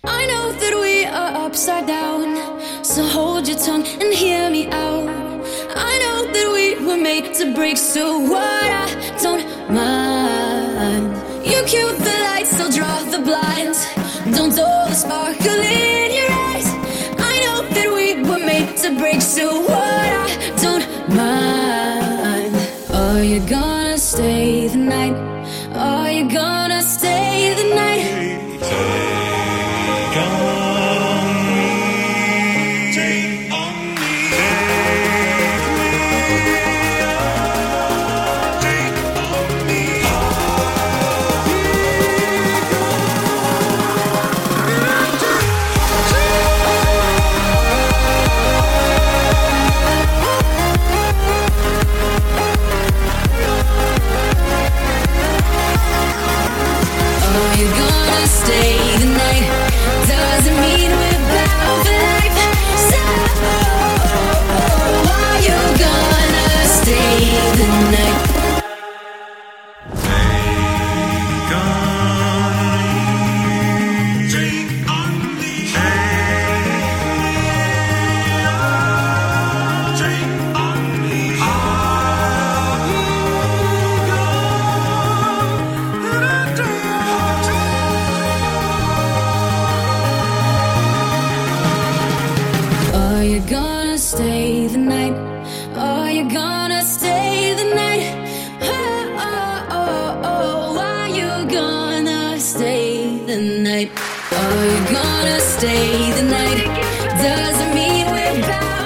I know that we are upside down, so hold your tongue and hear me out. I know that we were made to break, so what? I don't mind. You cue the lights, I'll draw the blinds. Don't dull the sparkle in your eyes. I know that we were made to break, so what? I don't mind. Are you gonna stay the night? Are you gonna stay the night? Take on me, take on me, take on me. Are you gonna stay the night? Doesn't mean we're bound for life. So, are you gonna stay the night? Take on me, take on me. Are you gonna stay the night? Are you gonna stay the night? Are you gonna stay the night? Are you gonna stay the night? Doesn't mean we're bound.